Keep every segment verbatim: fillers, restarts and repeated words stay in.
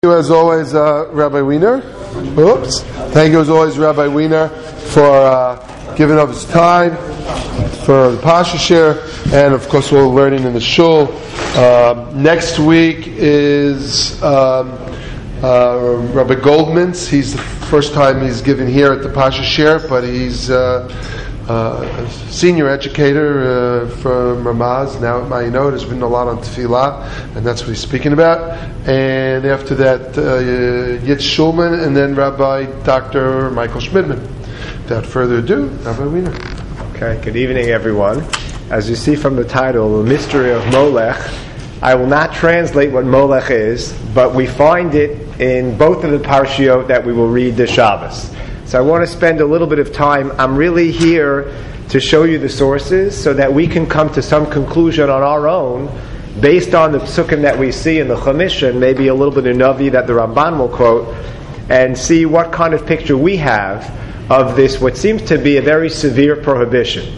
Thank you as always, uh, Rabbi Wiener. Oops. Thank you as always, Rabbi Wiener, for uh, giving up his time for the Pasha share, and of course we're learning in the shul. Uh, next week is um, uh, Rabbi Goldman's. He's the first time he's given here at the Pasha share, but he's uh, uh, a senior educator uh, from Ramaz, now at Ma'ayanot. Has written a lot on Tefillah, and that's what he's speaking about. And after that, uh, Yitz Shulman, and then Rabbi Doctor Michael Schmidman. Without further ado, Rabbi Wiener. Okay, good evening, everyone. As you see from the title, The Mystery of Molech, I will not translate what Molech is, but we find it in both of the parshiot that we will read this Shabbos. So I want to spend a little bit of time. I'm really here to show you the sources so that we can come to some conclusion on our own based on the psukim that we see in the Chumash, and maybe a little bit in Navi that the Ramban will quote, and see what kind of picture we have of this, what seems to be a very severe prohibition.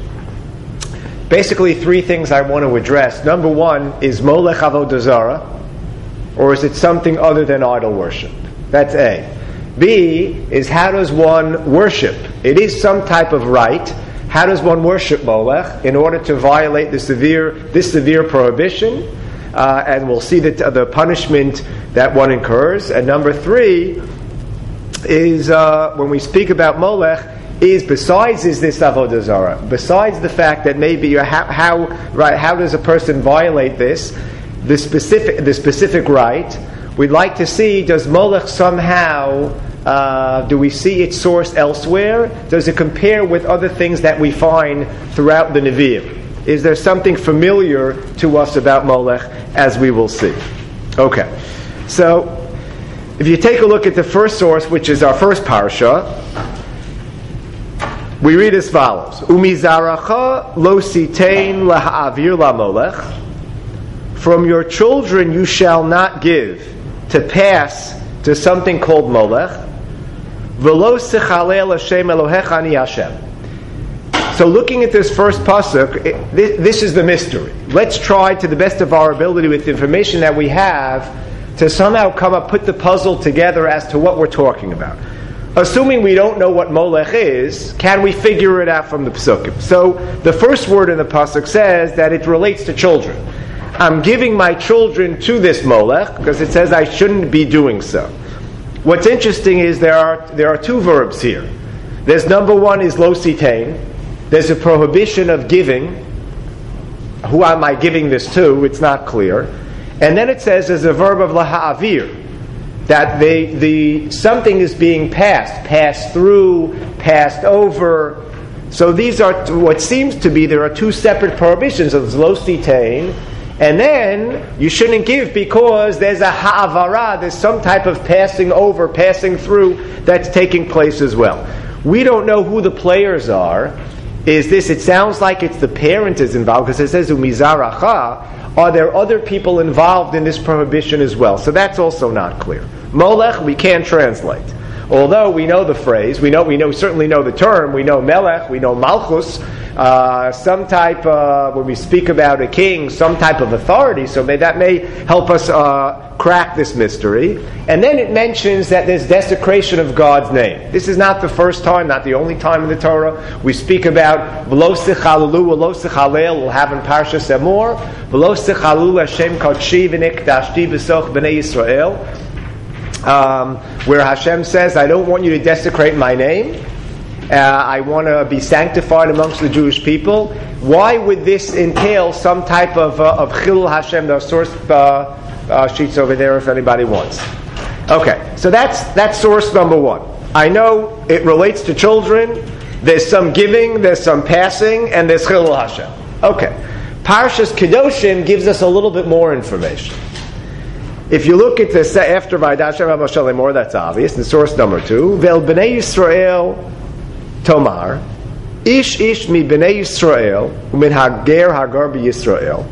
Basically, three things I want to address. Number one, is Molech Avodah Zarah, or is it something other than idol worship? That's A. B is, how does one worship? It is some type of rite. How does one worship Molech in order to violate the severe this severe prohibition? Uh, and we'll see the, the punishment that one incurs. And number three is, uh, when we speak about Molech, is besides is this Avodah Zarah, besides the fact that maybe how, how right how does a person violate this the specific the specific rite? We'd like to see, does Molech somehow, uh, do we see its source elsewhere? Does it compare with other things that we find throughout the Nevi'im? Is there something familiar to us about Molech, as we will see? Okay, so if you take a look at the first source, which is our first parsha, we read as follows: Umizaracha lo sitein laha'avir la Molech. From your children you shall not give to pass to something called Molech. V'lo sechalel Hashem Elohecha ani Hashem. So looking at this first pasuk, it, this, this is the mystery. Let's try to the best of our ability with the information that we have to somehow come up, put the puzzle together as to what we're talking about. Assuming we don't know what Molech is, can we figure it out from the psukim? So the first word in the pasuk says that it relates to children. I'm giving my children to this Molech because it says I shouldn't be doing so. What's interesting is there are there are two verbs here. There's number one is lo sitein. There's a prohibition of giving. Who am I giving this to? It's not clear. And then it says there's a verb of laha'avir, that they, the something is being passed, passed through, passed over. So these are what seems to be, there are two separate prohibitions of lo sitein. And then you shouldn't give because there's a ha'avara, there's some type of passing over, passing through that's taking place as well. We don't know who the players are. Is this, it sounds like it's the parent is involved because it says umizaracha. Are there other people involved in this prohibition as well? So that's also not clear. Molech, we can't translate. Although we know the phrase, we know we know certainly know the term, we know melech, we know malchus, uh, some type, uh, when we speak about a king, some type of authority, so may, that may help us uh, crack this mystery. And then it mentions that there's desecration of God's name. This is not the first time, not the only time in the Torah. We speak about v'lo sichalalu, v'lo sichalel, we'll have in Parshas Emor, v'lo sichalalu Hashem kodshi v'nikdashti b'soch b'nei Yisrael. Um, where Hashem says, I don't want you to desecrate my name. Uh, I want to be sanctified amongst the Jewish people. Why would this entail some type of uh, of Chilul Hashem? There are source uh, uh, sheets over there if anybody wants. Okay, so that's that's source number one. I know it relates to children. There's some giving, there's some passing, and there's Chilul Hashem. Okay, Parshas Kedoshim gives us a little bit more information. If you look at this after Vayidashem HaMoshe Lemor, that's obvious. In source number two, Vel Bnei Yisrael Tomar, Ish Ish mi Bnei Yisrael, Umin Hager Hagar BeYisrael,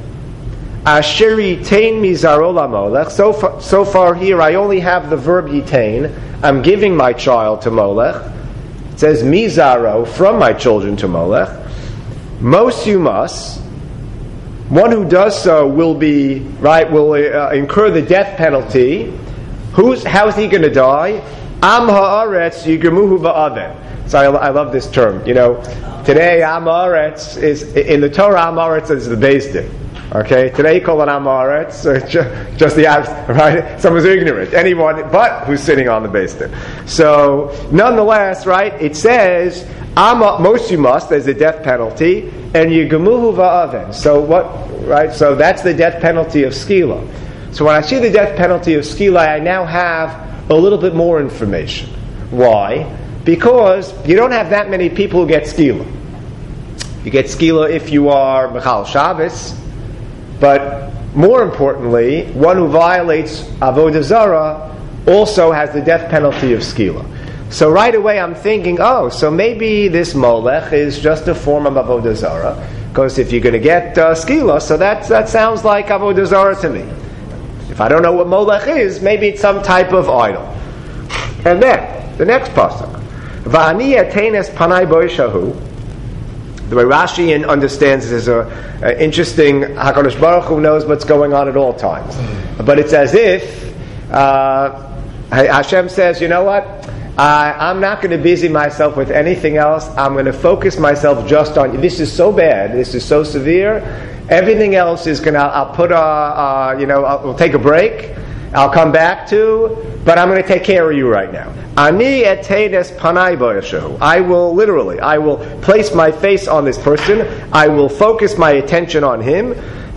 Asher Yitain mi Zaro LaMolech. So far, so far here, I only have the verb Yitain. I'm giving my child to Molech. It says mi Zaro, from my children to Molech. Mos you must. One who does so will be right will uh, incur the death penalty Who's how's he going to die? Am haaretz yigemuhu va'aven. So I, I love this term. You know, today Am haaretz is in the Torah. Am haaretz is the Beis Din. Okay, today you call it Am haaretz, uh, just, just the abs- right? Someone's ignorant, anyone but who's sitting on the Beis Din. So, nonetheless, right? It says Am most you must. There's a death penalty, and yigemuhu va'aven. So what? Right? So that's the death penalty of skila. So when I see the death penalty of skila, I now have a little bit more information. Why? Because you don't have that many people who get skila. You get skila if you are Mechal Shabbos, but more importantly, one who violates Avodah Zarah also has the death penalty of skila. So right away I'm thinking, oh, so maybe this molech is just a form of Avodah Zarah, because if you're going to get uh, skila, so that, that sounds like Avodah Zarah to me. If I don't know what molech is, maybe it's some type of idol. And then, the next pasuk. Va'ani etenes panai boishahu. The way Rashi understands this is a, a interesting, HaKadosh Baruch Hu knows what's going on at all times. But it's as if uh, Hashem says, you know what? I, I'm not going to busy myself with anything else. I'm going to focus myself just on you. This is so bad. This is so severe. Everything else is going to, I'll put a, uh, you know, I'll, we'll take a break. I'll come back to, but I'm going to take care of you right now. Ani etedes panai bo'yashu. I will, literally, I will place my face on this person. I will focus my attention on him.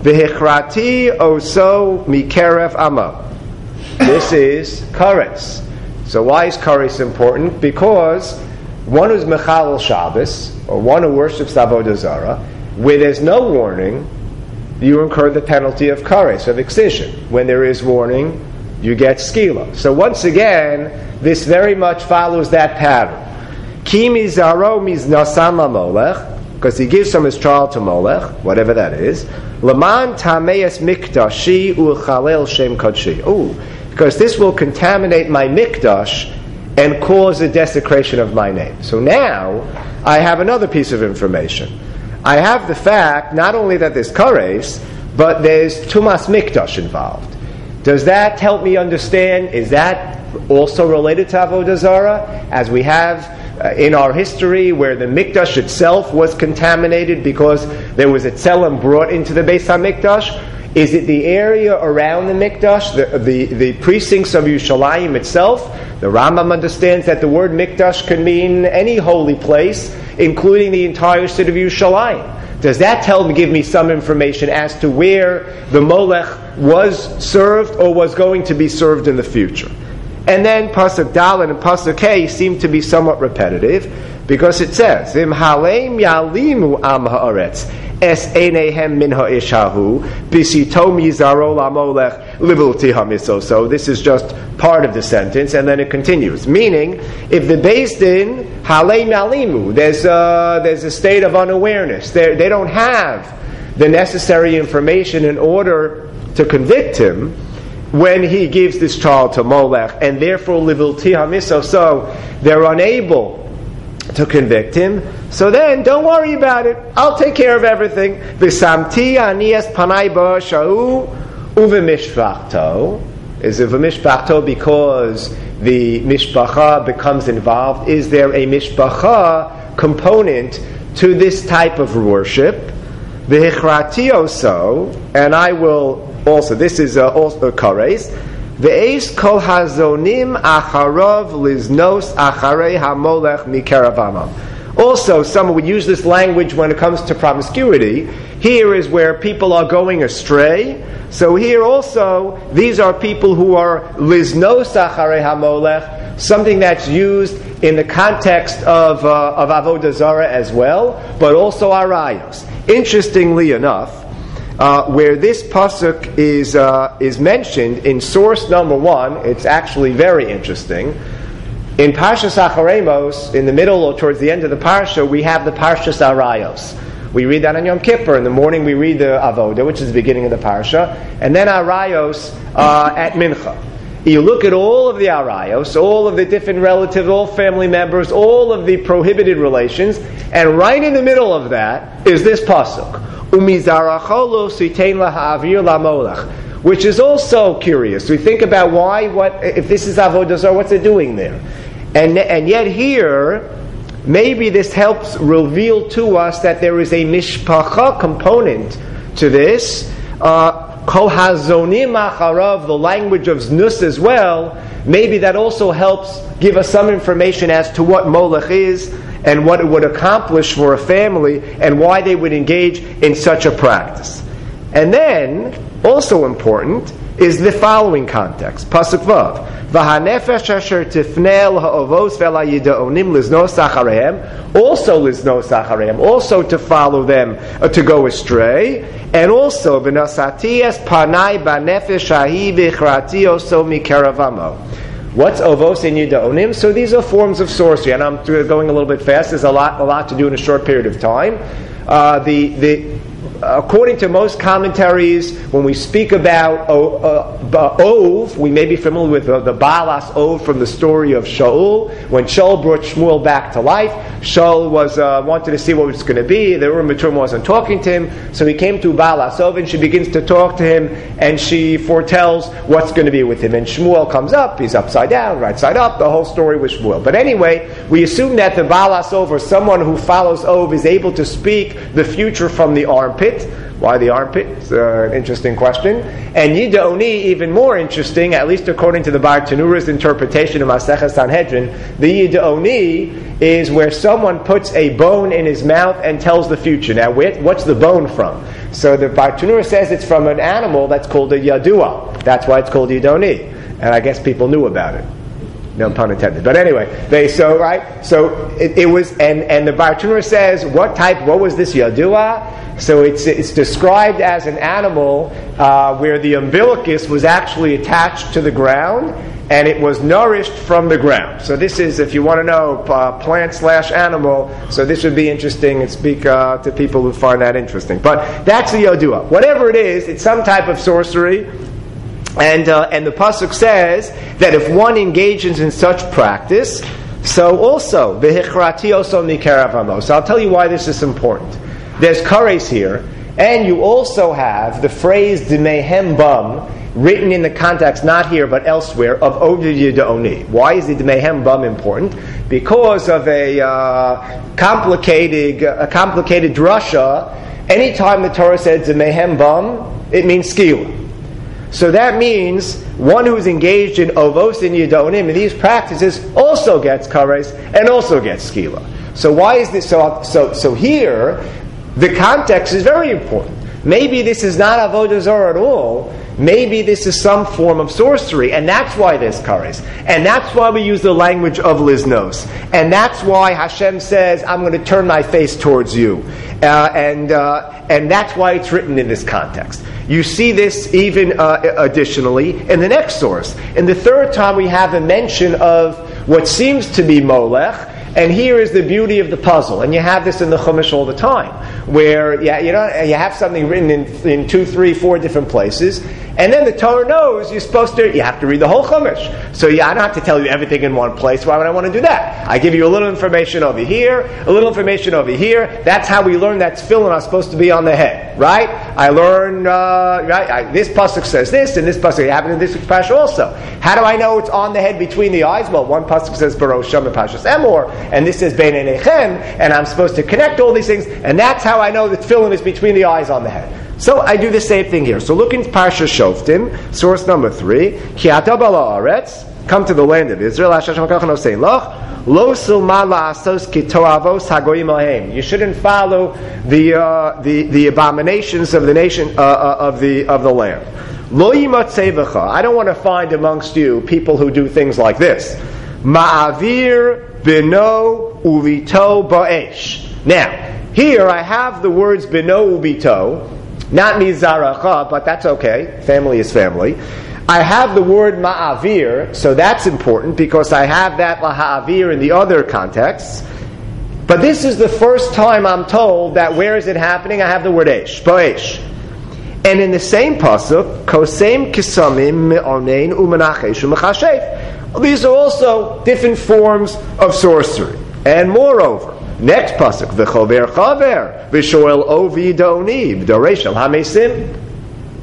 V'hichrati oso mikerev amo. This is kares. So why is kares important? Because one who's mechal Shabbos, or one who worships Avodah Zarah, where there's no warning, you incur the penalty of kares, of excision. When there is warning, you get skila. So once again, this very much follows that pattern. Ki mizaro miznasam molech, because he gives some his child to Molech, whatever that is. Laman tameis mikdashi u'chalel shem kodshi. Ooh, because this will contaminate my mikdash and cause a desecration of my name. So now, I have another piece of information. I have the fact, not only that there's kares, but there's tumas mikdash involved. Does that help me understand? Is that also related to Avodah Zarah? As we have uh, in our history where the mikdash itself was contaminated because there was a tzelem brought into the Beis HaMikdash? Is it the area around the mikdash, the, the, the precincts of Yerushalayim itself? The Rambam understands that the word mikdash can mean any holy place, including the entire city of Yerushalayim. Does that tell me, give me some information as to where the molech was served or was going to be served in the future? And then Pasuk Dalet and Pasuk Hey seem to be somewhat repetitive because it says, Im halem yalimu am haaretz es einehem min ha'ishahu bisito mizaro lamolech livilti hamiso. So this is just part of the sentence, and then it continues. Meaning, if the Beis Din halem yalimu, there's a, there's a state of unawareness. They're, they don't have the necessary information in order to convict him when he gives this child to Molech, and therefore livilti hamiso. So they're unable to convict him. So then, don't worry about it. I'll take care of everything. V'samti anias panai ba'ashau uvemishpachto. Is it v'mishpachto because the mishpacha becomes involved? Is there a mishpacha component to this type of worship? V'hichrati oso, and I will also, this is uh, also kares. Ve'es kol hazonim acharov liznos acharei hamolech mikeravamam. Also, someone would use this language when it comes to promiscuity. Here is where people are going astray. So here also, these are people who are liznos acharei hamolech, something that's used in the context of uh, of Avodah Zarah as well, but also arayos. Interestingly enough, Uh, where this pasuk is uh, is mentioned in source number one, it's actually very interesting. In Parshas Acharei Mos, in the middle or towards the end of the parsha, we have the Parshas Arayos. We read that on Yom Kippur. In the morning we read the Avodah, which is the beginning of the parsha, and then Arayos uh, at Mincha. You look at all of the Arayos, all of the different relatives, all family members, all of the prohibited relations, and right in the middle of that is this pasuk. which is also curious. We think about why, what if this is avodah zarah, what's it doing there? And and yet here, maybe this helps reveal to us that there is a mishpacha component to this. Kol hazonim acharav, the language of znus as well. Maybe that also helps give us some information as to what molech is and what it would accomplish for a family and why they would engage in such a practice. And then, also important, is the following context. Pasuk Vav. V'hanefesh asher tifnei ha'ovos ve'layida'onim liznos acharehem. Also liznos acharehem. Also to follow them, uh, to go astray. And also, v'nasati es panai ba'nefesh ahi v'ichrati oso mikeravamo. What's ovos and yida'onim? So these are forms of sorcery. And I'm going a little bit fast. There's a lot, a lot to do in a short period of time. Uh, the, the, According to most commentaries, when we speak about o, uh, Ov, we may be familiar with uh, the Baalas Ov from the story of Shaul. When Shaul brought Shmuel back to life, Shaul was uh, wanted to see what it was going to be. The Urim Turim wasn't talking to him, so he came to Baalas Ov and she begins to talk to him, and she foretells what's going to be with him. And Shmuel comes up, he's upside down, right side up, the whole story with Shmuel. But anyway, we assume that the Baalas Ov, or someone who follows Ov, is able to speak the future from the armpit. Why the armpit? It's uh, an interesting question. And Yida'oni, even more interesting, at least according to the Bar Tanura's interpretation of Masechah Sanhedrin, the Yida'oni is where someone puts a bone in his mouth and tells the future. Now, what's the bone from? So the Bar Tanura says it's from an animal that's called a Yadua. That's why it's called Yida'oni. And I guess people knew about it. No pun intended. But anyway, they so right. So it, it was, and and the Bar Tanura says what type? What was this Yadua? So it's it's described as an animal uh, where the umbilicus was actually attached to the ground and it was nourished from the ground. So this is, if you want to know, uh, plant slash animal. So this would be interesting and speak uh, to people who find that interesting. But that's the Yadua. Whatever it is, it's some type of sorcery. And uh, and the pasuk says that if one engages in such practice, so also v'hichrati oso mikeravamo. So I'll tell you why this is important. There's kares here, and you also have the phrase d'mehem bum written in the context, not here but elsewhere, of Oved Yida'oni. Why is the d'mehem bum important? Because of a uh, complicated a complicated drasha. Anytime the Torah says d'mehem bum, it means skila. So that means one who's engaged in ovos and yidonim in these practices also gets kares and also gets skila. So why is this so? So so here, the context is very important. Maybe this is not avodah zarah at all. Maybe this is some form of sorcery, and that's why there's kares, and that's why we use the language of liznos, and that's why Hashem says, "I'm going to turn my face towards you," uh, and uh, and that's why it's written in this context. You see this even uh, additionally in the next source. In the third time, we have a mention of what seems to be molech. And here is the beauty of the puzzle, and you have this in the Chumash all the time, where yeah, you know you have something written in, in two, three, four different places, and then the Torah knows you're supposed to. You have to read the whole Chumash. So yeah, I don't have to tell you everything in one place. Why would I want to do that? I give you a little information over here, a little information over here. That's how we learn that tefillin are supposed to be on the head, right? I learn uh, right. I, this pasuk says this, and this pasuk happened in this pasuk also. How do I know it's on the head between the eyes? Well, one pasuk says Barosh Sham Pashas Emor. And this is Bein Einechem, and I'm supposed to connect all these things, and that's how I know that tefillin is between the eyes on the head. So I do the same thing here. So look in Parsha Shoftim, source number three. Ki ata bala aretz, come to the land of Israel. Hashem HaKadosh saying, Loch, lo sulma la'asos ki toavos hagoyim lahem. You shouldn't follow the uh, the the abominations of the nation uh, uh, of the of the land. Lo yimatzei v'cha. I don't want to find amongst you people who do things like this. Ma'avir bino uvito ba'esh. Now, here I have the words bino uvito, not mizaracha, but that's okay. Family is family. I have the word ma'avir, so that's important because I have that laha'avir in the other contexts. But this is the first time I'm told that where is it happening? I have the word esh, ba'esh. And in the same pasuk, kosem kisamim me'onein u'menachesh u'mechashef. These are also different forms of sorcery. And moreover, next pasuk, v'chover chaver, v'shoel ovi da'oni, b'doresh el hamesim.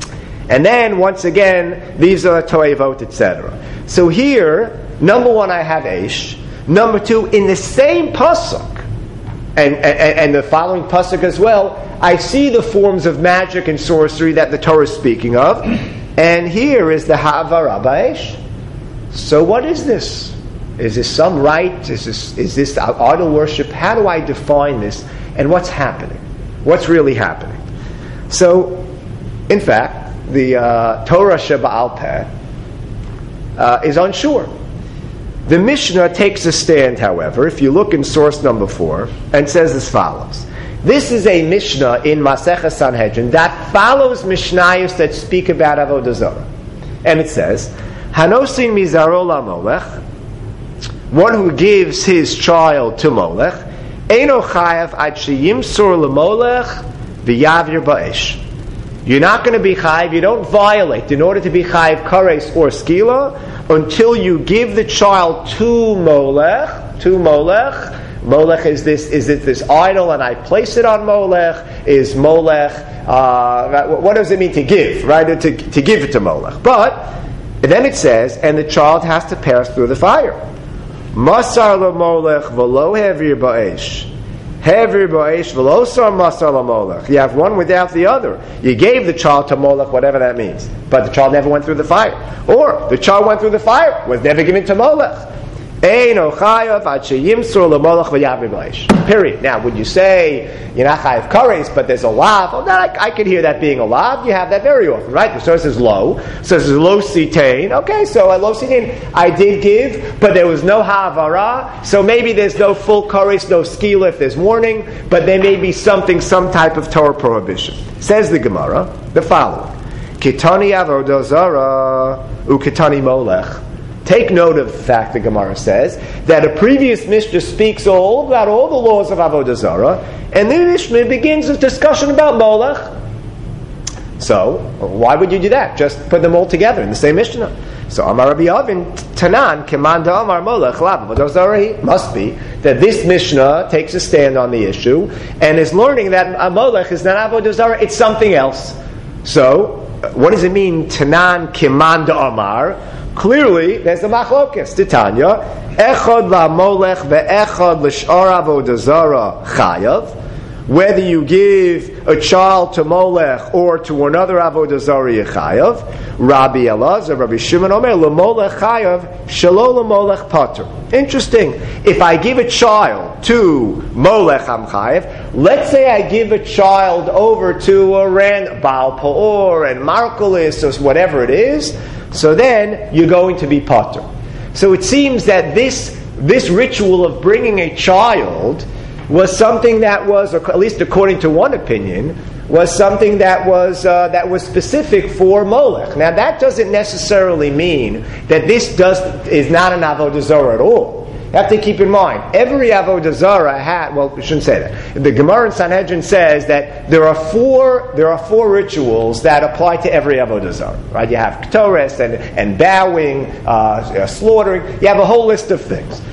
And then, once again, these are toevot, et cetera. So here, number one, I have Eish. Number two, in the same pasuk, and, and, and the following pasuk as well, I see the forms of magic and sorcery that the Torah is speaking of. And here is the Ha'avara ba'esh. So what is this? Is this some rite? Is this, is this idol worship? How do I define this? And what's happening? What's really happening? So, in fact, the uh, Torah Sheba'al Peh uh, is unsure. The Mishnah takes a stand, however, if you look in source number four, and says as follows. This is a Mishnah in Masechah Sanhedrin that follows Mishnayos that speak about Avodah Zarah. And it says, Hanosin mizaro lamolech, one who gives his child to Molech, Eino chayav ad sheyimsor lemolech v'yavir ba'esh. You're not going to be chayiv, you don't violate, in order to be chayiv kares or skila, until you give the child to Molech, to Molech. Molech is this is it this idol, and I place it on Molech. Is Molech, uh, what does it mean to give, right? To, to give it to Molech. But, then it says, and the child has to pass through the fire. Masar lemolech v'lo hevir ba'esh. Hevir ba'esh v'lo sar masar lemolech. You have one without the other. You gave the child to Molech, whatever that means. But the child never went through the fire. Or, the child went through the fire, was never given to Molech. Period. Now, would you say you're not chayav kares, but there's a lav? Oh, that, I, I could hear that being a lav. You have that very often, right? The source is low. So this is low sitain. Okay, so at low sitain, I did give, but there was no ha'avara. So maybe there's no full kares, no skila if there's warning, but there may be something, some type of Torah prohibition. Says the Gemara, the following: Kitani avodah zara ukitani molech. Take note of the fact, the Gemara says, that a previous Mishnah speaks all about all the laws of Avodah Zarah, and the Mishnah begins a discussion about Molech. So, why would you do that? Just put them all together in the same Mishnah. So, Amar Rabbi Avin, Tanan, Kemanda Amar Molech, Lav Avodah Zarah, must be that this Mishnah takes a stand on the issue, and is learning that Molech is not Avodah Zarah, it's something else. So, what does it mean, Tanan, Kemanda Amar? Clearly, there's a machlokas. Titanya, echad la molech ve'echad l'shar avodah zara chayav. Whether you give a child to Molech or to another avodah zara chayav. Rabbi Elazar, Rabbi Shimon Omer, l'molech chayav, shelo l'molech pater. Interesting. If I give a child to Molech I'm chayav, let's say I give a child over to a random Baal Peor and Markulis or whatever it is, so then you're going to be pater. So it seems that this this ritual of bringing a child was something that was, or at least according to one opinion, was something that was uh, that was specific for Molech. Now that doesn't necessarily mean that this does is not an avodah zarah at all. You have to keep in mind, every avodah zarah had, well, we shouldn't say that. The Gemara in Sanhedrin says that there are four there are four rituals that apply to every avodah zarah. Right? You have ketores and and bowing, uh, slaughtering. You have a whole list of things.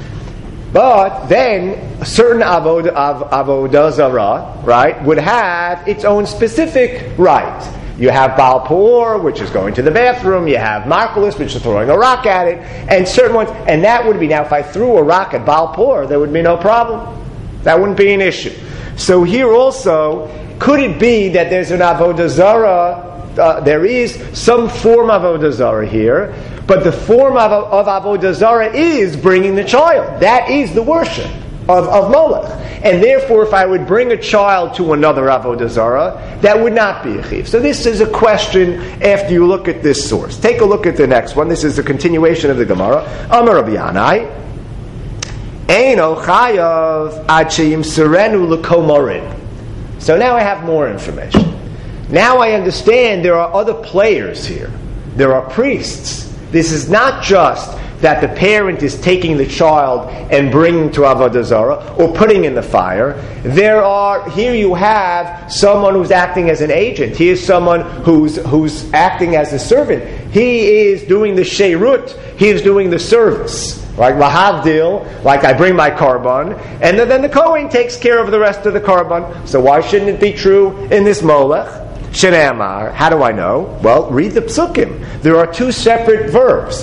But then a certain avodah, av, avodah zarah, right, would have its own specific rite. You have Baal Peor, which is going to the bathroom. You have Markulis, which is throwing a rock at it, and certain ones. And that would be, now if I threw a rock at Baal Peor, there would be no problem. That wouldn't be an issue. So here also, could it be that there's an avodah zarah? Uh, there is some form of avodah zarah here, but the form of, of avodah zarah is bringing the child. That is the worship of, of Molech. And therefore, if I would bring a child to another avodah zarah, that would not be a chiv. So this is a question after you look at this source. Take a look at the next one. This is a continuation of the Gemara. Amar Rabbi Yanai, Eino chayav ad sheyimserenu l'komorin. So now I have more information. Now I understand there are other players here. There are priests. This is not just that the parent is taking the child and bringing to Avodah Zarah or putting in the fire. There are, here you have someone who's acting as an agent. Here's someone who's who's acting as a servant. He is doing the sheirut. He is doing the service. Like lahavdil, like I bring my korban, and then the Kohen takes care of the rest of the korban. So why shouldn't it be true in this Molech? Shene'amar. How do I know? Well, read the psukim. There are two separate verbs.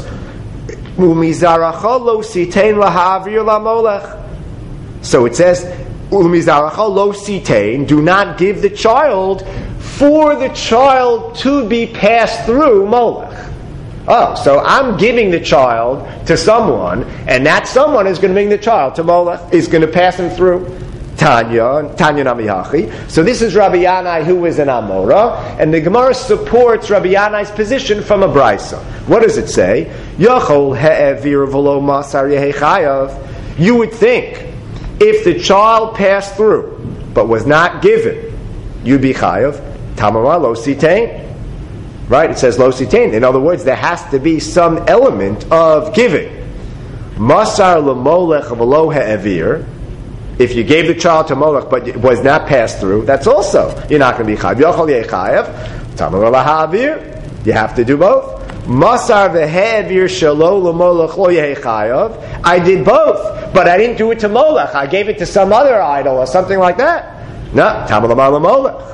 Umizaracha lo sitein lahavir lamolech. So it says, Umizaracha lo sitein, do not give the child for the child to be passed through Molech. Oh, so I'm giving the child to someone, and that someone is going to bring the child to Molech, is going to pass him through. Tanya, Tanya Namihachi. So this is Rabbi Yanai, who is an Amora, and the Gemara supports Rabbi Yanai's position from a Brisa. What does it say? Yachol he'evir v'lo masar yehi chayav. You would think, if the child passed through, but was not given, you'd be chayav. Tamama lo sitein. Right? It says lo sitein. In other words, there has to be some element of giving. Masar l'molech v'lo he'evir. If you gave the child to Molech but it was not passed through, that's also, you're not going to be chayav. Yochol yeh chayav. Tamar lahavir. You have to do both. Masar v'he'evir shelo l'molech lo yeh chayav. I did both, but I didn't do it to Molech. I gave it to some other idol or something like that. No. Tamar l'molech.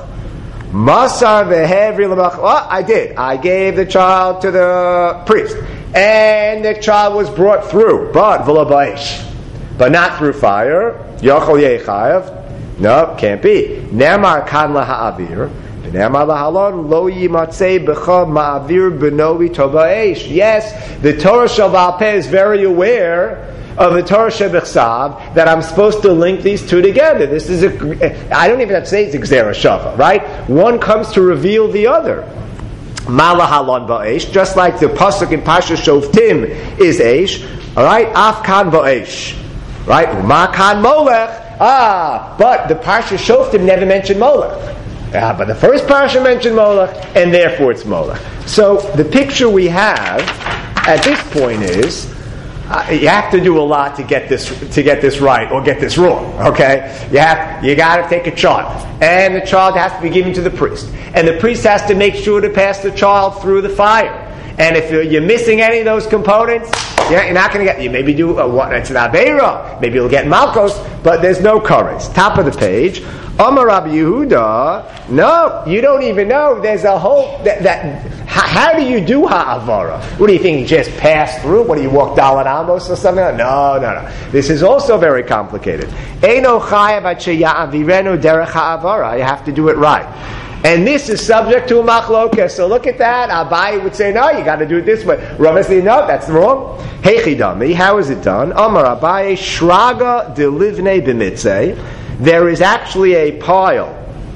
Masar v'he'evir l'molech. Well, I did. I gave the child to the priest. And the child was brought through, but v'lo ba'esh. But not through fire. Yochol yeh chayav. No, can't be. Nemar kan laha'avir. Nemar lahalon lo yimatzei b'cha ma'avir b'novi tova'esh. Yes, the Torah Shabbal Peh is very aware of the Torah Shebechsav that I'm supposed to link these two together. This is a, I don't even have to say it's a Gzera Shava, right? One comes to reveal the other. Malahalon ba'esh, just like the pasuk in Pasha Shoftim is Eish, all right? Afkan ba'esh. Right? Makan Molech. Ah, but the Parsha Shoftim never mentioned Molech. Ah, but the first Parsha mentioned Molech, and therefore it's Molech. So the picture we have at this point is uh, you have to do a lot to get this to get this right or get this wrong. Okay, you have you got to take a child, and the child has to be given to the priest, and the priest has to make sure to pass the child through the fire. And if you're, you're missing any of those components, yeah, you're not going to get. You maybe do a, what? It's an aveira. Maybe you'll get malchus, but there's no courage. Top of the page. Amar Rabbi Yehuda. No, you don't even know. There's a whole that. that how, how do you do ha'avara? What do you think? You just pass through? What do you walk Dalet Amos or something? No, no, no. This is also very complicated. Eino chayav ad sheyavirenu derech ha'avara. You have to do it right. And this is subject to a machlokas. So look at that. Abai would say, no, you got to do it this way. Rava says, no, that's wrong. Heichidami, how is it done? Amar Abai, shraga de livnei b'mitzeh. There is actually a pile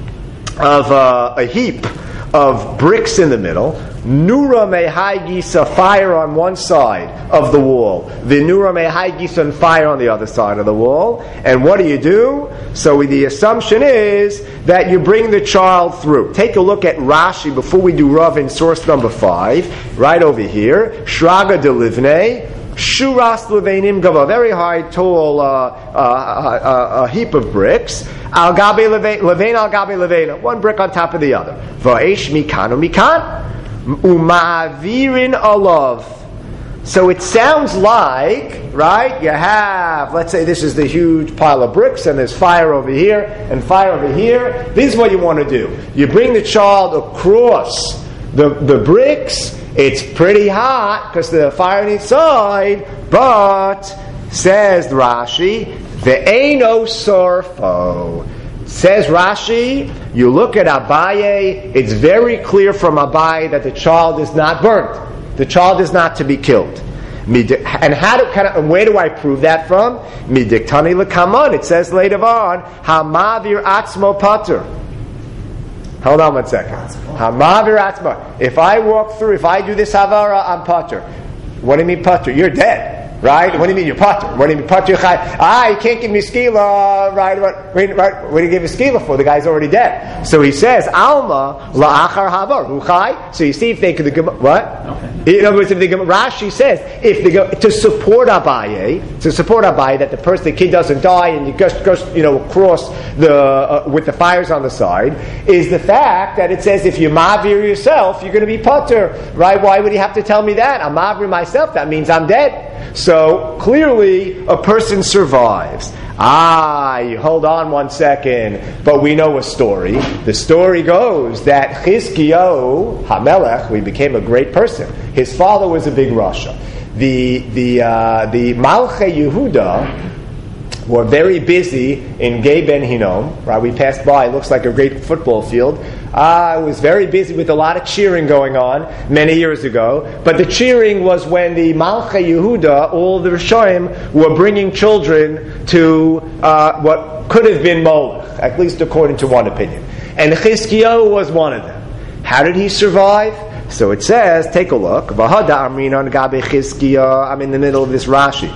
of uh, a heap of bricks in the middle. Nura mehaigisa, fire on one side of the wall. The nura mehaigisa, and fire on the other side of the wall. And what do you do? So the assumption is that you bring the child through. Take a look at Rashi before we do Rav in source number five, right over here. Shraga de livnei. Shuras levenim gava, very high, tall, uh, uh, uh, uh, heap of bricks. Al gabe levein, al gabe levein, one brick on top of the other. Va'esh mikanu mikan, uma'avirin alav. So it sounds like, right? You have, let's say, this is the huge pile of bricks, and there's fire over here and fire over here. This is what you want to do. You bring the child across the the bricks. It's pretty hot because the fire on each side, but says Rashi, ve'eno sorfo. Says Rashi, you look at Abaye, it's very clear from Abaye that the child is not burnt. The child is not to be killed. And how do, can I, where do I prove that from? Midiktani lekaman. It says later on, hamavir atzmo pater. Hold on one second. Hamavir atzmo. If I walk through, if I do this havara, I'm pater. What do you mean pater? You're dead. Right? What do you mean you're pater? What do you mean pater? Ah, you can't give me skila. Right? What, right? What do you give me skila for? The guy's already dead. So he says, Alma la'achar havar ruchai. So you see if they could what? Okay. In other words, if the Rashi says if the to support Abaye, to support Abaye that the person, the kid doesn't die and you just goes, you know, across the uh, with the fires on the side, is the fact that it says if you mavir yourself, you're going to be pater. Right? Why would he have to tell me that? I'm mavir myself. That means I'm dead. So clearly, a person survives. Ah, you hold on one second, but we know a story. The story goes that Chizkiyahu HaMelech, he became a great person. His father was a big Rasha. The the uh, the Malchei Yehuda were very busy in Gei Ben Hinnom. Right, we passed by. It looks like a great football field. I uh, was very busy with a lot of cheering going on many years ago. But the cheering was when the Malchei Yehuda, all the Rishonim, were bringing children to uh, what could have been Molech, at least according to one opinion. And Chizkiyahu was one of them. How did he survive? So it says, take a look. I'm in the middle of this Rashi.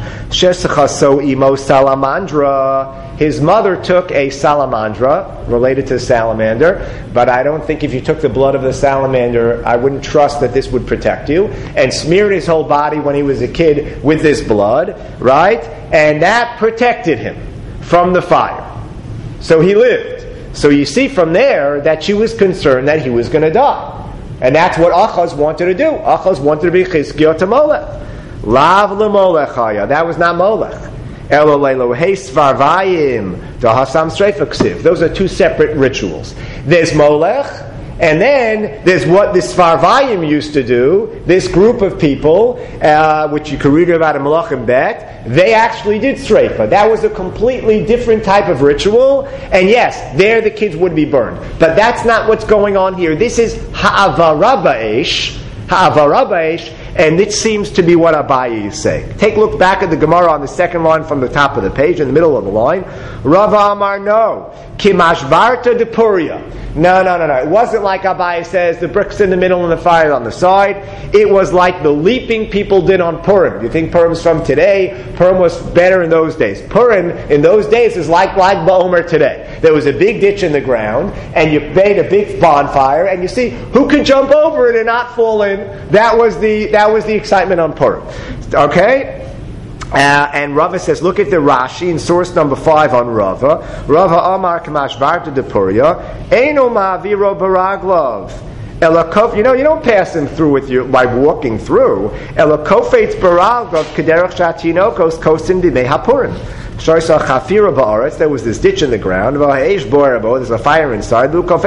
His mother took a salamandra, related to salamander, but I don't think if you took the blood of the salamander, I wouldn't trust that this would protect you, and smeared his whole body when he was a kid with this blood, right? And that protected him from the fire. So he lived. So you see from there that she was concerned that he was going to die. And that's what Achaz wanted to do. Achaz wanted to be Chizkiyahu to Molech. Lav leMolechaya. That was not Molech. Elo leLohe Svarvayim Dahasam Streifah. Those are two separate rituals. There's Molech, and then there's what the Svarvayim used to do. This group of people, uh, which you can read about in Malachim Bet, they actually did Streifah. That was a completely different type of ritual. And yes, there the kids would be burned. But that's not what's going on here. This is Ha'avara Ba'esh. Ha'avara Ba'esh. And this seems to be what Abaye is saying. Take a look back at the Gemara on the second line from the top of the page, in the middle of the line. Rava Amar, no. Kimashvarta de Puria. No, no, no, no. It wasn't like Abaye says, the bricks in the middle and the fire on the side. It was like the leaping people did on Purim. You think Purim's from today? Purim was better in those days. Purim, in those days, is like like Ba'omer today. There was a big ditch in the ground, and you made a big bonfire, and you see who could jump over it and not fall in. That was the that was the excitement on Purim. Okay? Uh, and Rava says, look at the Rashi in source number five on Rava. Rava Amar Kamashvarta de Puria, Eino Ma'aviro Baraglov. Elakof, you know, you don't pass him through with you by walking through. Elakofetz Baraglov Kederach Shatinokos Kosin Dimei HaPurim. There was this ditch in the ground. There's a fire inside.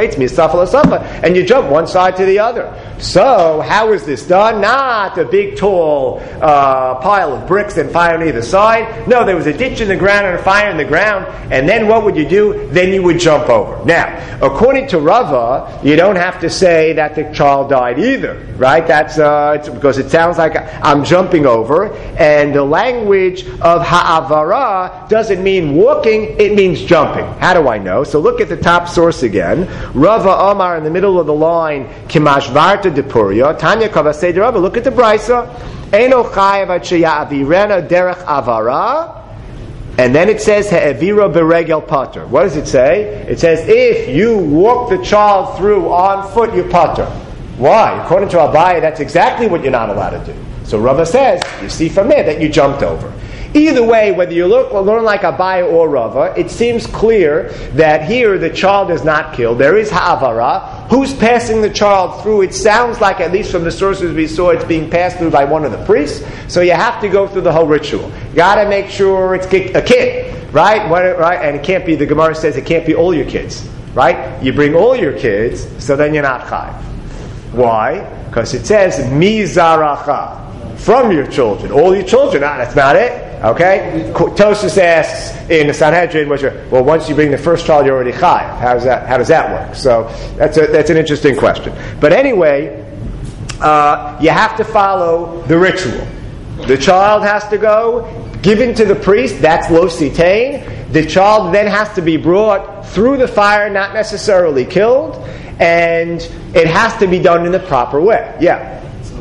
And you jump one side to the other. So, how is this done? Not a big, tall uh, pile of bricks and fire on either side. No, there was a ditch in the ground and a fire in the ground. And then what would you do? Then you would jump over. Now, according to Rava, you don't have to say that the child died either. Right? That's uh, it's, because it sounds like I'm jumping over. And the language of ha'avara doesn't mean walking, it means jumping. How do I know? So look at the top source again. Rava Amar in the middle of the line, Kimashvarta de Puria, Tanya Kavasei de Rava. Look at the Brisa. Eino chayav ad sheyavirena derech avara. And then it says, Ha'evira beregel pater. What does it say? It says, if you walk the child through on foot, you pater. Why? According to Abaye, that's exactly what you're not allowed to do. So Rava says, you see from there that you jumped over. Either way, whether you look or learn like Abaye or Rava, it seems clear that here the child is not killed. There is ha'avara. Who's passing the child through? It sounds like, at least from the sources we saw, it's being passed through by one of the priests. So you have to go through the whole ritual. You got to make sure it's a kid, right? Right? And it can't be. The Gemara says it can't be all your kids, right? You bring all your kids, so then you're not chayav. Why? Because it says mizaracha. From your children. All your children. Ah, that's not it. Okay? Tosfos asks in the Sanhedrin, well, once you bring the first child, you're already chayav. How does that, how does that work? So that's a, that's an interesting question. But anyway, uh, you have to follow the ritual. The child has to go, given to the priest, that's lo sitein. The child then has to be brought through the fire, not necessarily killed, and it has to be done in the proper way. Yeah?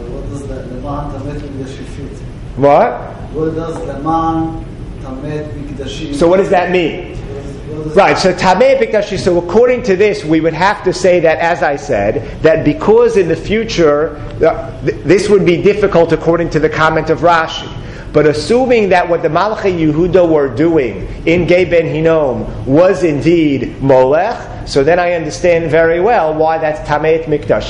What? What does Leman Tamed Mikdashi? So what does that mean? Right, so Tamed Mikdashi, so according to this, we would have to say that, as I said, that because in the future, uh, th- this would be difficult according to the comment of Rashi. But assuming that what the Malchei Yehuda were doing in Gei Ben Hinnom was indeed Molech, so then I understand very well why that's Tamed Mikdashi.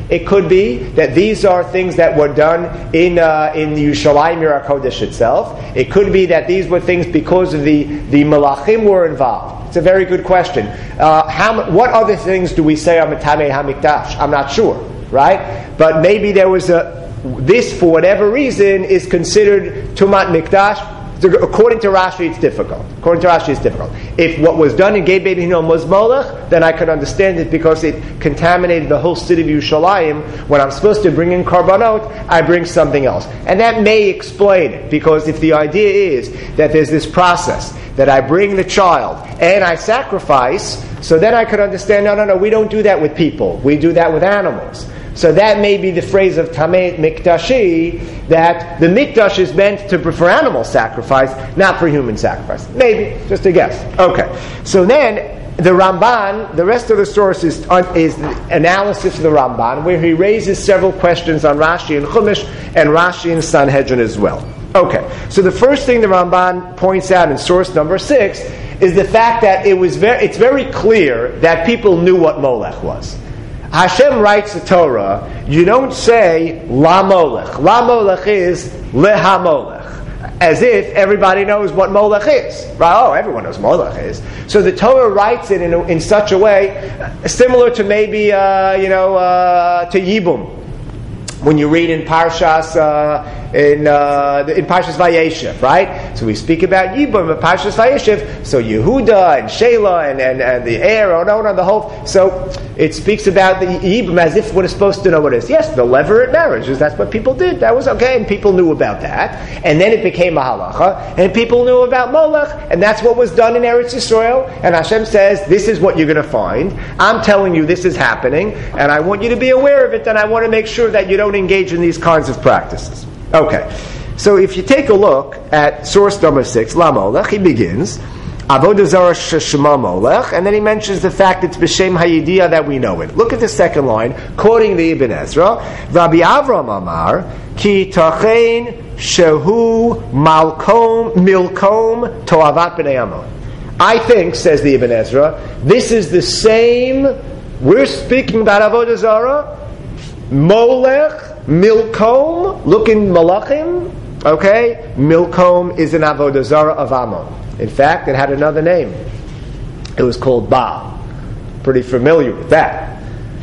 It could be that these are things that were done in uh, in the Yerushalayim Yer HaKodesh itself. It could be that these were things because of the, the Malachim were involved. It's a very good question. Uh, how, what other things do we say are Metamei HaMikdash? I'm not sure, right? But maybe there was a, this for whatever reason is considered Tumat Mikdash. According to Rashi, it's difficult. According to Rashi, it's difficult. If what was done in Gei Beit Hinnom was Molech, then I could understand it because it contaminated the whole city of Yerushalayim. When I'm supposed to bring in Karbanot, I bring something else. And that may explain it, because if the idea is that there's this process, that I bring the child and I sacrifice, so then I could understand, no, no, no, we don't do that with people. We do that with animals. So that may be the phrase of Tamei Mikdashi, that the Mikdash is meant to for animal sacrifice, not for human sacrifice. Maybe, just a guess. Okay. So then, the Ramban, the rest of the source is, is analysis of the Ramban, where he raises several questions on Rashi and Chumash, and Rashi and Sanhedrin as well. Okay. So the first thing the Ramban points out in source number six is the fact that it was very, it's very clear that people knew what Molech was. Hashem writes the Torah, you don't say La Molech. La Molech is Leha Molech. As if everybody knows what Molech is. Right? Oh, everyone knows what Molech is. So the Torah writes it in, a, in such a way, similar to maybe, uh, you know, uh, to Yibum. When you read in Parshas, uh, in uh, in Parshas Vayeshev, right? So we speak about Yibum in Parshas Vayeshev. So Yehuda and Shelah and, and, and the heir, oh no, no, the whole. So it speaks about the Yibum as if we're supposed to know what it is. Yes, the levirate marriages, that's what people did. That was okay, and people knew about that. And then it became a halacha, and people knew about Molech, and that's what was done in Eretz Yisrael. And Hashem says, this is what you're going to find. I'm telling you this is happening, and I want you to be aware of it, and I want to make sure that you don't engage in these kinds of practices. Okay, so if you take a look at source number six, La Molech, he begins, Avodah Zarah Shema Molech, and then he mentions the fact it's B'Shem HaYidiyah that we know it. Look at the second line, quoting the Ibn Ezra, Rabbi Avram Amar, Ki Tachein Shehu Malkom Milkom Toavat B'nei Amon. I think, says the Ibn Ezra, this is the same, we're speaking about Avodah Zarah, Molech, Milkom, look in Malachim, okay? Milkom is an Avodah Zarah of Ammon. In fact, it had another name. It was called Baal. Pretty familiar with that.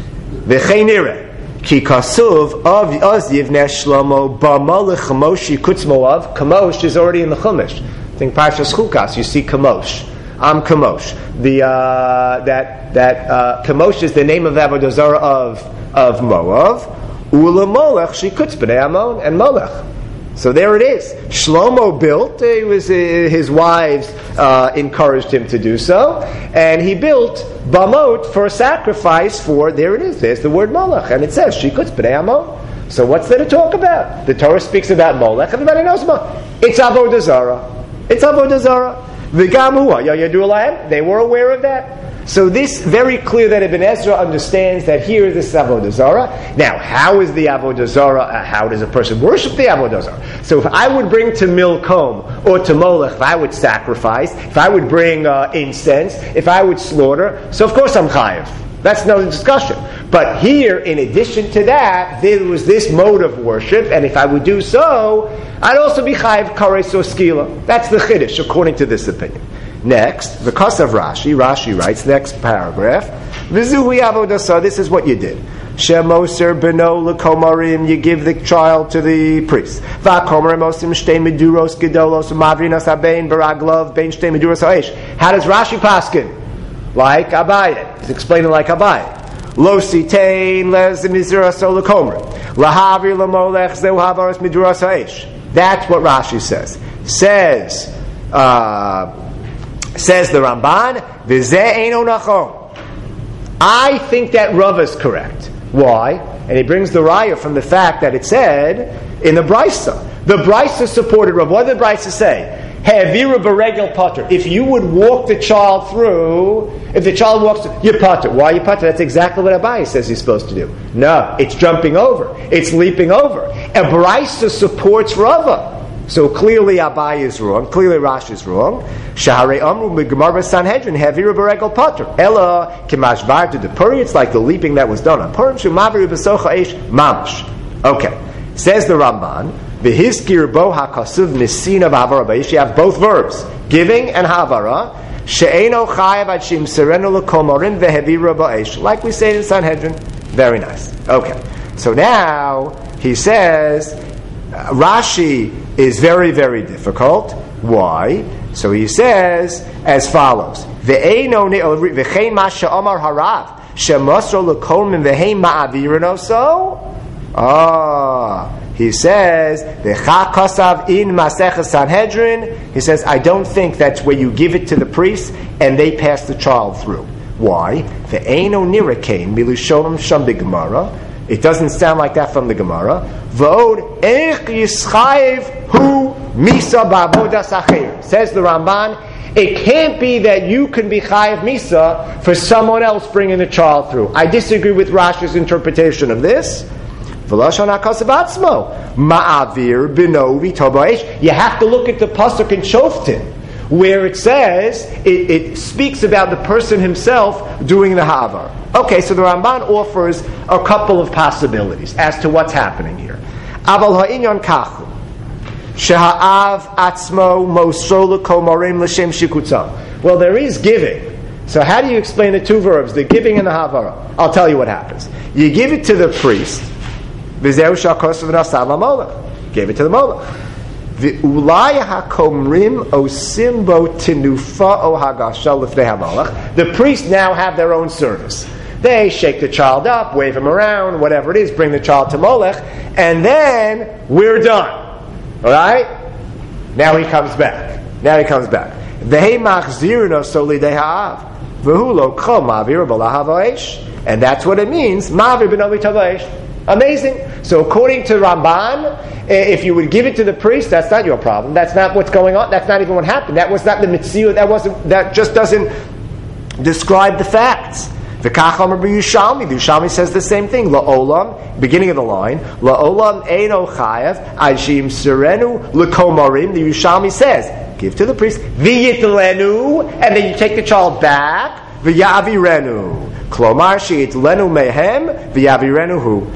V'cheinire, ki kasuv av az yivneh Shlomo ba'malach Kamosh yikutz moav. Kamosh is already in the Chumash. I think Parshas Chukas, you see Kamosh. I'm Kamosh. The uh, that that uh, Kamosh is the name of the Avodah Zarah of of Moav. Ula Molech shikutz b'nei Ammon and Molech. So there it is. Shlomo built. It was uh, his wives uh, encouraged him to do so, and he built Bamot for a sacrifice for. There it is. There's the word Molech, and it says shikutz b'nei Ammon. So what's there to talk about? The Torah speaks about Molech. Everybody knows Molech. It's Avodah Zarah. It's Avodah Zarah. V'gam huwa yayadu lahem. They were aware of that. So this, very clear that Ibn Ezra understands that here this is Avodah Zarah. Now, how is the Avodah Zarah, uh, how does a person worship the Avodah Zarah? So if I would bring to Milkom or to Molech, if I would sacrifice, if I would bring uh, incense, if I would slaughter, so of course I'm chayiv. That's no discussion. But here, in addition to that, there was this mode of worship, and if I would do so, I'd also be chayiv kares or skila. That's the chiddush, according to this opinion. Next, the Kos of Rashi, Rashi writes, next paragraph, V'zuhi avodah zarah, this is what you did. Shemoser beno lekomarim, you give the child to the priest. V'akomarim osim shtei meduros gedolos umavrinas habein baraglov bein shtei meduros ha'esh. How does Rashi paskin? Like Abaye. He's explaining like Abaye. Lo sitein lez mizuras o lekomarim. Lahavir lemolech zeu havaros meduros ha'esh. That's what Rashi says. Says, uh, Says the Ramban, V'zeh eino nachon. I think that Rav is correct. Why? And he brings the raya from the fact that it said in the Brisa. The Brisa supported Rav. What did the Brisa say? He'avira b'regel pater. If you would walk the child through, if the child walks, you pater. Why you pater? That's exactly what Abaye says he's supposed to do. No, it's jumping over. It's leaping over. A Brisa supports Rava. So clearly Abai is wrong. Clearly Rashi is wrong. Shaharei amru b'gemar Sanhedrin heviru b'regel pater. Ella kimashvar to the Puri. It's like the leaping that was done on Purim. Shumaviru b'socha eish mamash. Okay. Says the Ramban. V'hiskir bo hakasuv nisina v'havara b'eish. You have both verbs, giving and havara. She'eno chayav ad shim serenu l'komorin v'heviru b'eish. Like we say in Sanhedrin. Very nice. Okay. So now he says uh, Rashi is very, very difficult. Why? So he says as follows: Ve'eino v'chein ma she'amar harav she'mosro l'kolmin v'hein ma'avirin so. Ah, he says v'cha kasav in Maseches Sanhedrin. He says I don't think that's where you give it to the priest and they pass the child through. Why? Ve'eino nirakain milushonim sham b'gemara. It doesn't sound like that from the Gemara. V'od eich yischayev hu misa ba'avodas acher. Says the Ramban, it can't be that you can be chayev misa for someone else bringing the child through. I disagree with Rashi's interpretation of this. V'lashon hakasav atzmo ma'avir b'no v'toba'ish. You have to look at the pasuk in Shoftim, where it says, it, it speaks about the person himself doing the havar. Okay, so the Ramban offers a couple of possibilities as to what's happening here. Aval ha'inyan kachu, sheha'av atzmo mosro l'komorim l'shem shikutzam. Well, there is giving. So how do you explain the two verbs, the giving and the havara? I'll tell you what happens. You give it to the priest, v'zeu sha'kosav v'nasad la'molech. Gave it to the molech. V'ulai hakomrim osimbo tinufa o hagasha l'fnei hamalach. The priests now have their own service. They shake the child up, wave him around, whatever it is, bring the child to Molech, and then we're done. All right? Now he comes back. Now he comes back. V'hei machzirino soli deha'av. V'hu lo kol ma'avir b'lahava'esh. And that's what it means. Ma'avir b'novi tava'esh. Amazing. So according to Ramban, if you would give it to the priest, that's not your problem. That's not what's going on. That's not even what happened. That was not the mitzvah. That wasn't. That just doesn't describe the facts. The Kacham Yushalmi. The Yushalmi says the same thing. La'olam, beginning of the line. La'olam eino chayav ajim serenu l'komarim. The Yushalmi says, give to the priest. V'yitlenu, and then you take the child back. V'yavirenu. Klomar sheyitlenu mehem v'yavirenu hu.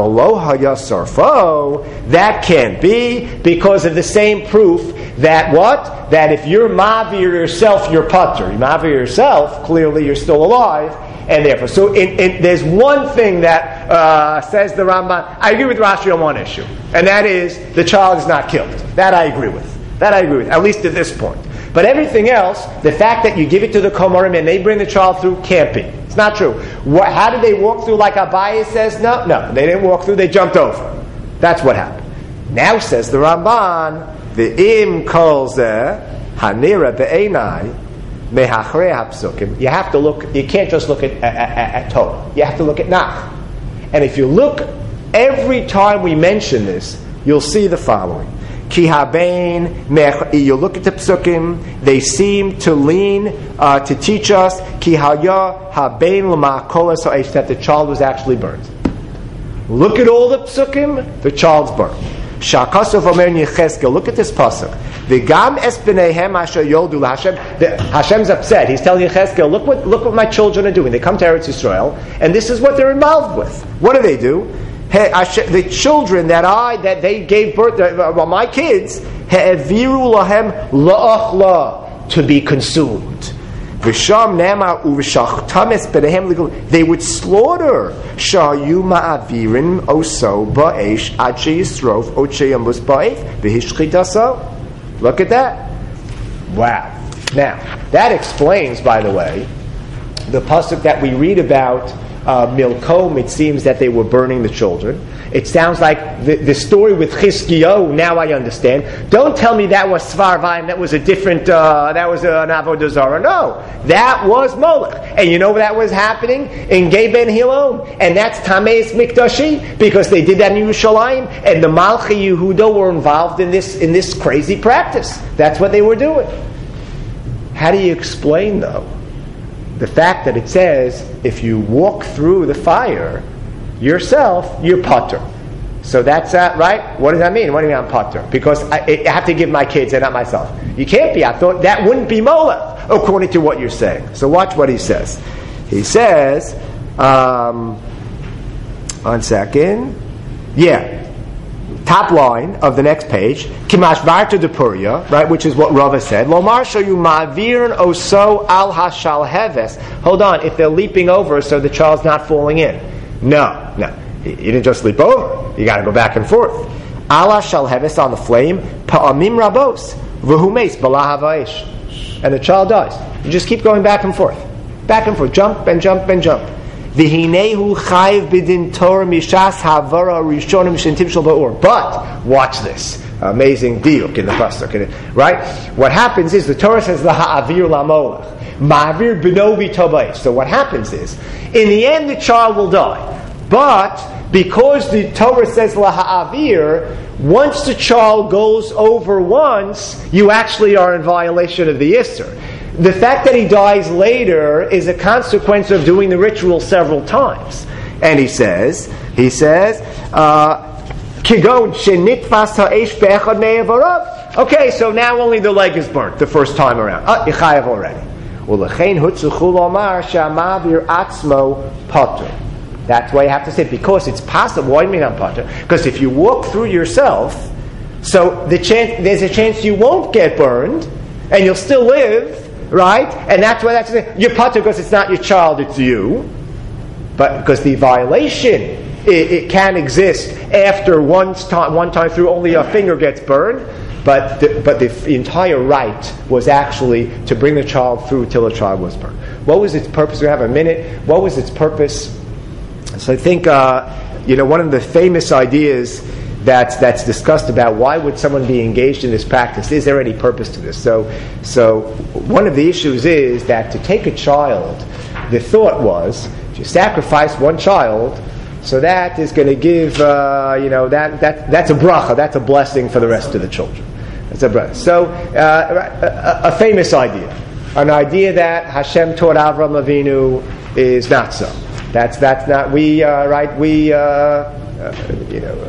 That can't be because of the same proof that what? That if you're mavir yourself, you're putter. You mavir yourself, clearly you're still alive, and therefore. So in, in, there's one thing that uh, says the Ramban. I agree with Rashi on one issue, and that is the child is not killed. That I agree with. That I agree with, at least at this point. But everything else, the fact that you give it to the komorim and they bring the child through, can't be. It's not true. What, how did they walk through like Abaye says? No, no. They didn't walk through, they jumped over. That's what happened. Now says the Ramban, the im kol zeh hanira be'enai mehachrei hapsukim. You have to look, you can't just look at, at, at, at Torah. You have to look at Nach. And if you look, every time we mention this, you'll see the following. Ki habein, you look at the psukim, they seem to lean uh, to teach us ki haya habein l'ma'kolas ha'esh, that the child was actually burned. Look at all the psukim, the child's burned. Shakasov omer Yechezkel, look at this pasuk. V'gam es b'neihem asher yoldu l'Hashem. Hashem's upset. He's telling Yechezkel, look what look what my children are doing. They come to Eretz Yisrael, and this is what they're involved with. What do they do? Hey, the children that I that they gave birth to, well, my kids, he'eviru lahem la'achla, to be consumed. V'sham nema uv'shachtames benehem legal. They would slaughter shayu ma'avirin oso ba'esh ad sheyisrof od sheyamus ba'ef v'hishchitaso. Look at that. Wow. Now that explains, by the way, the pasuk that we read about. Uh, Milkom, it seems that they were burning the children. It sounds like the, the story with Chizkiyahu, now I understand. Don't tell me that was Svar Vayim, that was a different, uh, that was an Avodah Zarah. No, that was Molech. And you know that was happening in Gei Ben Hilom. And that's Tameis Mikdashi, because they did that in Yerushalayim. And the Malchi Yehuda were involved in this, in this crazy practice. That's what they were doing. How do you explain, though, the fact that it says, if you walk through the fire yourself, you're putter. So that's uh, right. What does that mean? What do you mean I'm patur? Because I, I have to give my kids and not myself. You can't be. I thought that wouldn't be molech according to what you're saying. So watch what he says. He says, um, one second. Yeah. Top line of the next page, Kimash Varta de Puria, right, which is what Rava said. Lomar shoyu ma'avirin oso al hashal heves. Hold on, if they're leaping over so the child's not falling in. No, no. You didn't just leap over. You got to go back and forth. Al hashal heves on the flame, pa'amim rabos, v'humeis bala havaish. And the child dies. You just keep going back and forth. Back and forth. Jump and jump and jump. V'hinehu chayv b'din Torah mishas havara rishonim shentiv shel ba'ur. But watch this amazing diuk in the pasuk, right? What happens is the Torah says laha'avir lamolach ma'avir b'novi tovais. So what happens is, in the end, the child will die. But because the Torah says laha'avir, once the child goes over once, you actually are in violation of the Isser. The fact that he dies later is a consequence of doing the ritual several times. And he says, he says, Kigon shenitfas ha'esh be'echad me'evarav. Okay, so now only the leg is burnt the first time around. Ah, you chayav already. Ulechein hutzuchu lomar she'amavir atzmo patur. That's why you have to say, because it's possible. Why do you mean I'm patur? Because if you walk through yourself, so the chance, there's a chance you won't get burned, and you'll still live. Right? And that's why that's you're patur because it's not your child, it's you. But because the violation, it, it can exist after one time, one time through, only a finger gets burned. But the, but the entire rite was actually to bring the child through till the child was burned. What was its purpose? We have a minute. What was its purpose? So I think uh, you know one of the famous ideas That's that's discussed about why would someone be engaged in this practice? Is there any purpose to this? So, so one of the issues is that to take a child, the thought was to sacrifice one child, so that is going to give uh, you know that that that's a bracha, that's a blessing for the rest of the children. That's a bracha. So uh, a, a famous idea, an idea that Hashem taught Avram Avinu is not so. That's that's not we uh, right we uh, uh, you know.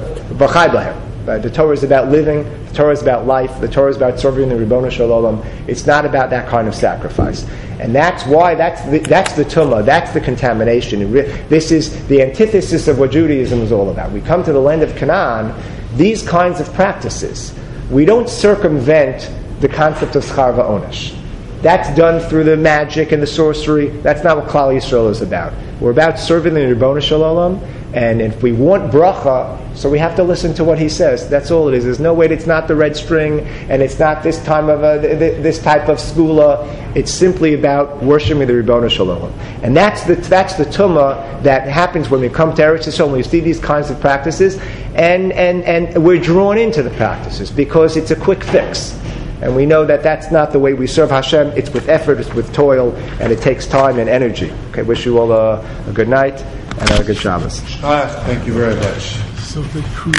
Uh, the Torah is about living. The Torah is about life. The Torah is about serving the Ribono Shel Olam. It's not about that kind of sacrifice, and that's why that's the, that's the tumah. That's the contamination. This is the antithesis of what Judaism is all about. We come to the land of Canaan. These kinds of practices. We don't circumvent the concept of schar va'onesh. That's done through the magic and the sorcery. That's not what Klal Yisrael is about. We're about serving the Ribono Shel Olam. And if we want bracha, so we have to listen to what he says. That's all it is. There's no way. It's not the red string, and it's not this time of a, this type of skula. It's simply about worshiping the Ribono Shel Olam, and that's the that's the tumah that happens when we come to Eretz Yisrael. We see these kinds of practices, and and and we're drawn into the practices because it's a quick fix. And we know that that's not the way we serve Hashem. It's with effort, it's with toil, and it takes time and energy. Okay, wish you all a, a good night and a good Shabbos. Thank you very much. So they